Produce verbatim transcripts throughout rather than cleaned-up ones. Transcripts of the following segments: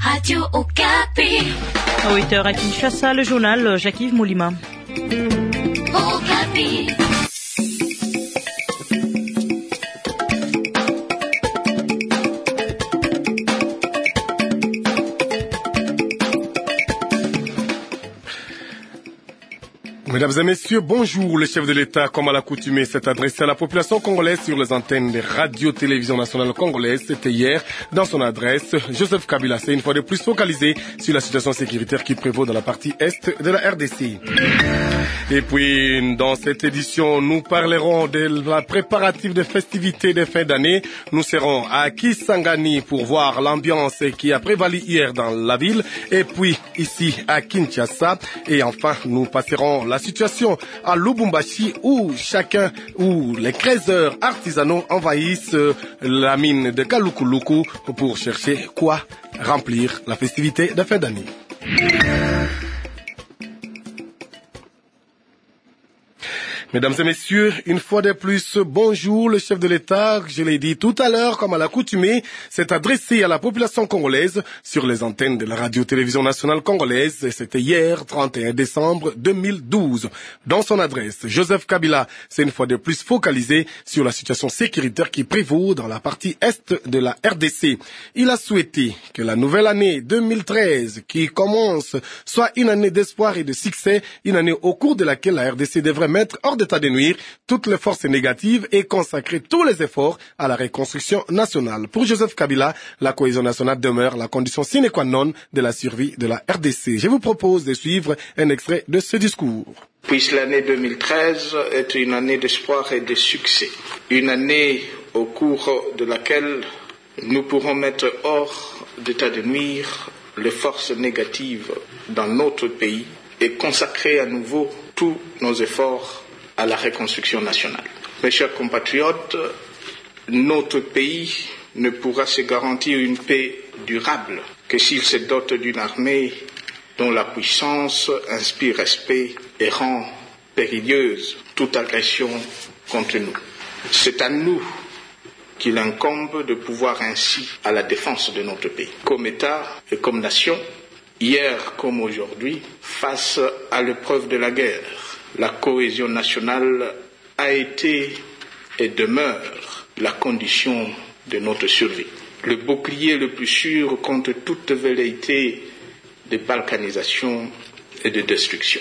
Radio Okapi. À huit heures à Kinshasa, le journal Jacques-Yves Moulima. Okapi. Mesdames et messieurs, bonjour. Le chef de l'État, comme à l'accoutumée, s'est adressé à la population congolaise sur les antennes des radio-télévision nationale congolaise. C'était hier. Dans son adresse, Joseph Kabila s'est une fois de plus focalisé sur la situation sécuritaire qui prévaut dans la partie est de la R D C. Et puis, dans cette édition, nous parlerons de la préparative des festivités de fin d'année. Nous serons à Kisangani pour voir l'ambiance qui a prévalu hier dans la ville. Et puis, ici, à Kinshasa. Et enfin, nous passerons la situation à Lubumbashi où chacun, où les creuseurs artisanaux envahissent la mine de Kalukuluku pour chercher quoi remplir la festivité de fin d'année. Mesdames et messieurs, une fois de plus, bonjour. Le chef de l'État, je l'ai dit tout à l'heure, comme à l'accoutumée, s'est adressé à la population congolaise sur les antennes de la radio-télévision nationale congolaise. C'était hier, trente et un décembre deux mille douze. Dans son adresse, Joseph Kabila s'est une fois de plus focalisé sur la situation sécuritaire qui prévaut dans la partie est de la R D C. Il a souhaité que la nouvelle année deux mille treize, qui commence, soit une année d'espoir et de succès, une année au cours de laquelle la R D C devrait mettre hors d'état de nuire toutes les forces négatives et consacrer tous les efforts à la reconstruction nationale. Pour Joseph Kabila, la cohésion nationale demeure la condition sine qua non de la survie de la R D C. Je vous propose de suivre un extrait de ce discours. Puisse l'année deux mille treize être une année d'espoir et de succès, une année au cours de laquelle nous pourrons mettre hors d'état de nuire les forces négatives dans notre pays et consacrer à nouveau tous nos efforts à la reconstruction nationale. Mes chers compatriotes, notre pays ne pourra se garantir une paix durable que s'il se dote d'une armée dont la puissance inspire respect et rend périlleuse toute agression contre nous. C'est à nous qu'il incombe de pouvoir ainsi à la défense de notre pays. Comme État et comme nation, hier comme aujourd'hui, face à l'épreuve de la guerre, la cohésion nationale a été et demeure la condition de notre survie. Le bouclier le plus sûr contre toute velléité de balkanisation et de destruction.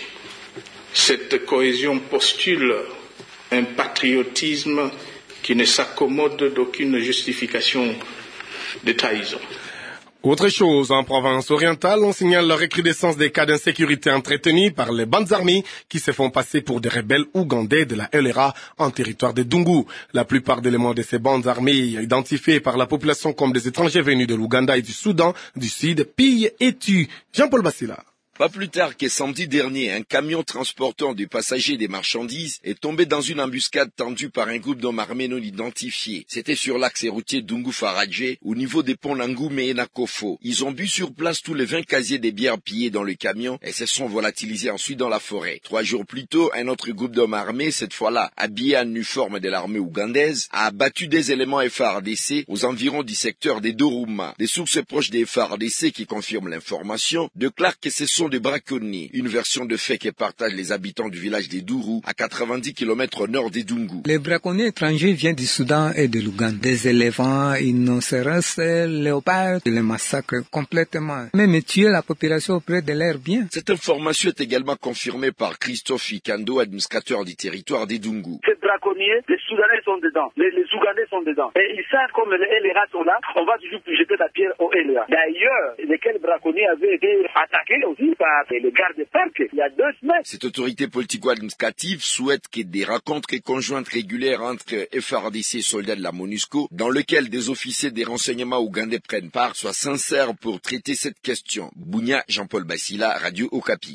Cette cohésion postule un patriotisme qui ne s'accommode d'aucune justification de trahison. Autre chose, en province orientale, on signale la recrudescence des cas d'insécurité entretenus par les bandes armées qui se font passer pour des rebelles ougandais de la L R A en territoire de Dungu. La plupart des éléments de ces bandes armées, identifiés par la population comme des étrangers venus de l'Ouganda et du Soudan du Sud, pillent et tuent. Jean-Paul Bassila. Pas plus tard que samedi dernier, un camion transportant des passagers et des marchandises est tombé dans une embuscade tendue par un groupe d'hommes armés non identifiés. C'était sur l'axe routier Dungu-Faradje, au niveau des ponts Nangoum et Nakofo. Ils ont bu sur place tous les vingt casiers des bières pillées dans le camion et se sont volatilisés ensuite dans la forêt. Trois jours plus tôt, un autre groupe d'hommes armés, cette fois-là habillé en uniforme de l'armée ougandaise, a abattu des éléments F A R D C aux environs du secteur des Doruma. Des sources proches des F A R D C qui confirment l'information déclarent que ce sont de braconniers, une version de fait que partagent les habitants du village des Dourou, à quatre-vingt-dix kilomètres au nord des Dungu. Les braconniers étrangers viennent du Soudan et de l'Ouganda. Des éléphants, rhinocéros, léopards, les massacrent complètement. Même tuer la population auprès de leurs biens. Cette information est également confirmée par Christophe Ikando, administrateur du territoire des Dungu. Ces braconniers, les Soudanais sont dedans, les, les Ougandais sont dedans. Et ils savent comme les L R A sont là, on va toujours jeter la pierre aux L R A. D'ailleurs, lesquels braconniers avaient été attaqués aussi par les gardes-parcs il y a deux semaines. Cette autorité politico-administrative souhaite que des rencontres conjointes régulières entre F A R D C et soldats de la MONUSCO, dans lesquelles des officiers des renseignements ougandais prennent part, soient sincères pour traiter cette question. Bounia, Jean-Paul Bassila, Radio Okapi.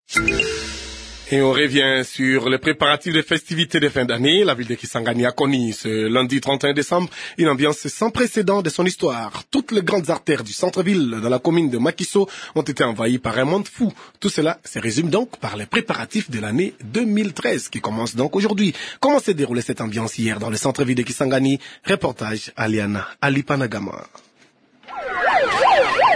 Et on revient sur les préparatifs des festivités de fin d'année. La ville de Kisangani a connu ce lundi trente et un décembre une ambiance sans précédent de son histoire. Toutes les grandes artères du centre-ville dans la commune de Makiso ont été envahies par un monde fou. Tout cela se résume donc par les préparatifs de l'année deux mille treize qui commence donc aujourd'hui. Comment s'est déroulée cette ambiance hier dans le centre-ville de Kisangani? Reportage Aliana Alipanagama.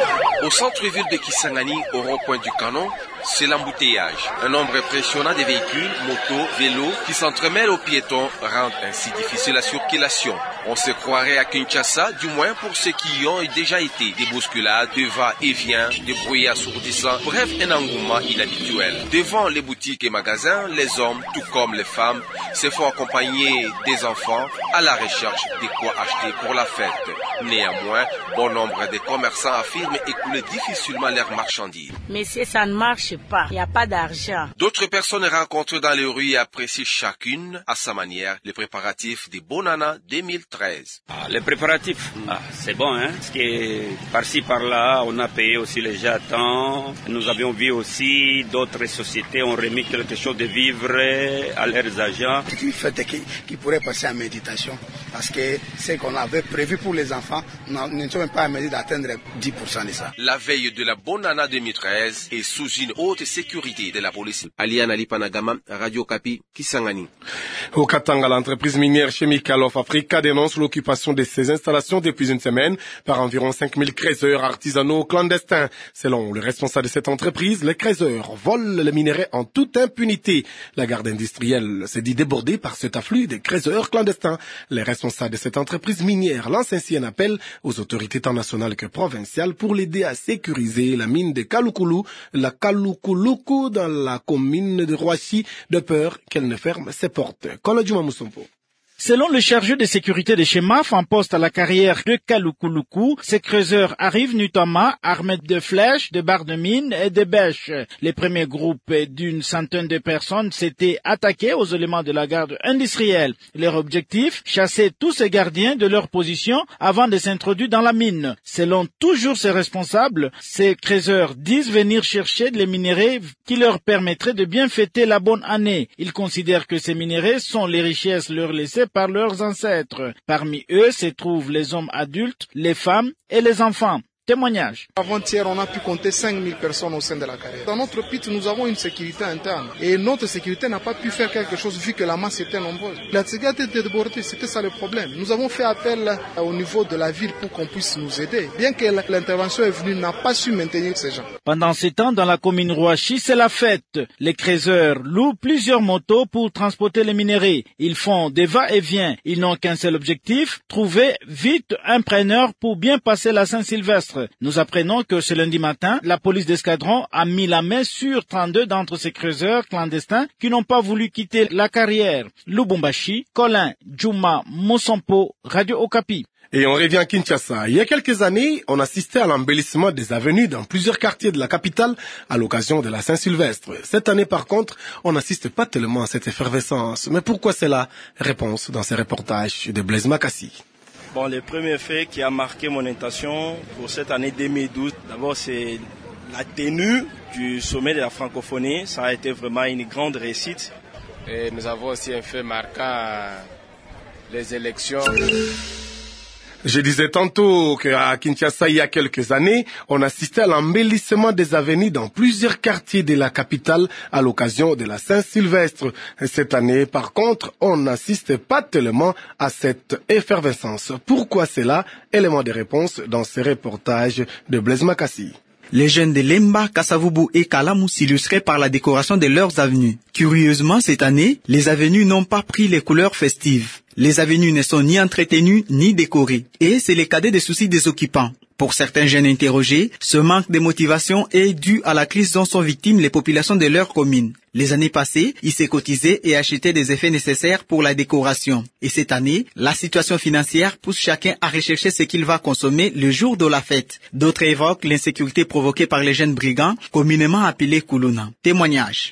Au centre-ville de Kisangani, au rond-point du Canon, c'est l'embouteillage. Un nombre impressionnant de véhicules, motos, vélos qui s'entremêlent aux piétons rendent ainsi difficile la circulation. On se croirait à Kinshasa, du moins pour ceux qui y ont déjà été. Des bousculades, des va-et-vient, des bruits assourdissants, bref, un engouement inhabituel. Devant les boutiques et magasins, les hommes, tout comme les femmes, se font accompagner des enfants à la recherche de quoi acheter pour la fête. Néanmoins, bon nombre de commerçants affirment écouler difficilement leurs marchandises. Mais si ça ne marche pas, il n'y a pas d'argent. D'autres personnes rencontrées dans les rues apprécient chacune, à sa manière, les préparatifs des Bonana deux mille treize. Ah, les préparatifs, ah, c'est bon, hein, parce que par-ci, par-là, on a payé aussi les gens à temps. Nous avions vu aussi d'autres sociétés ont remis quelque chose de vivre à leurs agents. C'est une fête qui, qui pourrait passer en méditation, parce que ce qu'on avait prévu pour les enfants, nous ne sommes pas à mesure d'atteindre dix pour cent de ça. La veille de la Bonana deux mille treize est sous une haute sécurité de la police. Aliana Lipanagama, Radio Kapi, Kisangani. Au Katanga, l'entreprise minière Chemical of Africa dénonce l'occupation de ses installations depuis une semaine par environ cinq mille creuseurs artisanaux clandestins. Selon le responsable de cette entreprise, les creuseurs volent les minerais en toute impunité. La garde industrielle s'est dit débordée par cet afflux de creuseurs clandestins. Les responsables de cette entreprise minière lancent ainsi un appel aux autorités tant nationales que provinciales pour l'aider à sécuriser la mine de Kalukulu, la Kalukuluku dans la commune de Roachi, de peur qu'elle ne ferme ses portes. Koladjuma Moussompo. Selon le chargé de sécurité de Chemaf en poste à la carrière de Kalukuluku, ces creuseurs arrivent notamment armés de flèches, de barres de mine et de bêches. Les premiers groupes d'une centaine de personnes s'étaient attaqués aux éléments de la garde industrielle. Leur objectif, chasser tous ces gardiens de leur position avant de s'introduire dans la mine. Selon toujours ces responsables, ces creuseurs disent venir chercher les minéraux qui leur permettraient de bien fêter la bonne année. Ils considèrent que ces minéraux sont les richesses leur laissées par leurs ancêtres. Parmi eux se trouvent les hommes adultes, les femmes et les enfants. Témoignage. Avant-hier, on a pu compter cinq mille personnes au sein de la carrière. Dans notre pit, nous avons une sécurité interne. Et notre sécurité n'a pas pu faire quelque chose vu que la masse était nombreuse. La sécurité était débordée, c'était ça le problème. Nous avons fait appel au niveau de la ville pour qu'on puisse nous aider. Bien que l'intervention est venue, n'a pas su maintenir ces gens. Pendant ces temps, dans la commune Roachi, c'est la fête. Les creuseurs louent plusieurs motos pour transporter les minéraux. Ils font des va-et-vient. Ils n'ont qu'un seul objectif, trouver vite un preneur pour bien passer la Saint-Sylvestre. Nous apprenons que ce lundi matin, la police d'escadron a mis la main sur trente-deux d'entre ces creuseurs clandestins qui n'ont pas voulu quitter la carrière. Lubumbashi, Colin, Djouma, Mosompo, Radio Okapi. Et on revient à Kinshasa. Il y a quelques années, on assistait à l'embellissement des avenues dans plusieurs quartiers de la capitale à l'occasion de la Saint-Sylvestre. Cette année, par contre, on n'assiste pas tellement à cette effervescence. Mais pourquoi cela? Réponse dans ces reportages de Blaise Makassi. Bon, le premier fait qui a marqué mon intention pour cette année deux mille douze, d'abord c'est la tenue du sommet de la francophonie. Ça a été vraiment une grande réussite. Et nous avons aussi un fait marquant, les élections. Je disais tantôt qu'à Kinshasa, il y a quelques années, on assistait à l'embellissement des avenues dans plusieurs quartiers de la capitale à l'occasion de la Saint-Sylvestre. Cette année, par contre, on n'assiste pas tellement à cette effervescence. Pourquoi cela? Élément de réponse dans ces reportages de Blaise Makassi. Les jeunes de Lemba, Kasavubu et Kalamu s'illustraient par la décoration de leurs avenues. Curieusement, cette année, les avenues n'ont pas pris les couleurs festives. Les avenues ne sont ni entretenues ni décorées. Et c'est le cadet des soucis des occupants. Pour certains jeunes interrogés, ce manque de motivation est dû à la crise dont sont victimes les populations de leur commune. Les années passées, ils s'est cotisé et achetaient des effets nécessaires pour la décoration. Et cette année, la situation financière pousse chacun à rechercher ce qu'il va consommer le jour de la fête. D'autres évoquent l'insécurité provoquée par les jeunes brigands, communément appelés Kuluna. Témoignage.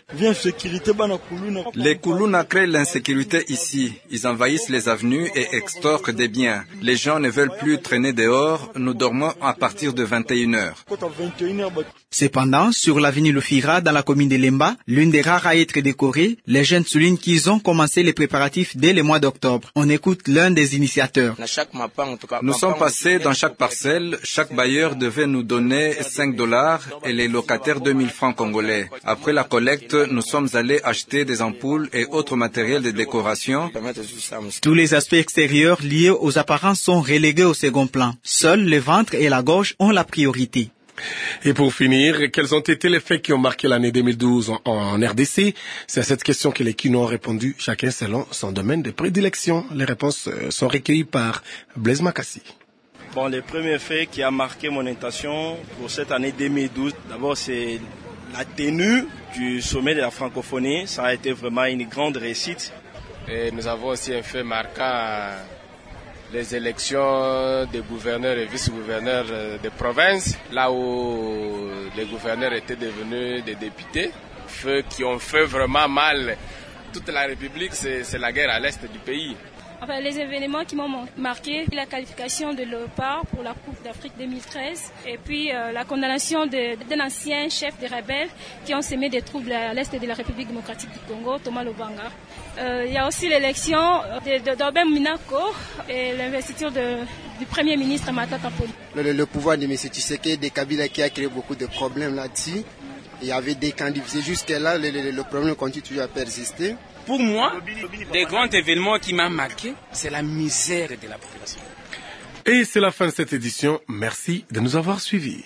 Les Kuluna créent l'insécurité ici. Ils envahissent les avenues et extorquent des biens. Les gens ne veulent plus traîner dehors. Nous dormons à partir de vingt et une heures. Cependant, sur l'avenue Lufira, dans la commune de Lemba, l'une des rares à être décorée, les jeunes soulignent qu'ils ont commencé les préparatifs dès le mois d'octobre. On écoute l'un des initiateurs. Nous sommes passés dans chaque parcelle. Chaque bailleur devait nous donner cinq dollars et les locataires deux mille francs congolais. Après la collecte, nous sommes allés acheter des ampoules et autres matériels de décoration. Tous les aspects extérieurs liés aux apparences sont relégués au second plan. Seuls le ventre et la gorge ont la priorité. Et pour finir, quels ont été les faits qui ont marqué l'année deux mille douze en, en R D C? C'est à cette question que les Kino ont répondu, chacun selon son domaine de prédilection. Les réponses sont recueillies par Blaise Makassi. Bon, les premiers faits qui ont marqué mon intention pour cette année deux mille douze, d'abord c'est la tenue du sommet de la francophonie. Ça a été vraiment une grande réussite. Et nous avons aussi un fait marquant, les élections des gouverneurs et vice-gouverneurs de province, là où les gouverneurs étaient devenus des députés, feux qui ont fait vraiment mal toute la République, c'est la guerre à l'est du pays. Enfin, les événements qui m'ont marqué, la qualification de Léopard pour la Coupe d'Afrique deux mille treize et puis euh, la condamnation d'un ancien chef des rebelles qui ont semé des troubles à l'est de la République démocratique du Congo, Thomas Lobanga. Euh, il y a aussi l'élection d'Aubin Minako et l'investiture du Premier ministre Matata Pongi. Le, le pouvoir de M. Tshisekedi de Kabila qui a créé beaucoup de problèmes là-dessus. Il y avait des candidats. Jusque-là, le, le, le problème continue toujours à persister. Pour moi, des grands événements qui m'ont marqué, c'est la misère de la population. Et c'est la fin de cette édition. Merci de nous avoir suivis.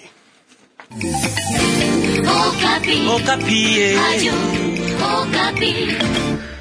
Okapi. Okapi. Radio Okapi.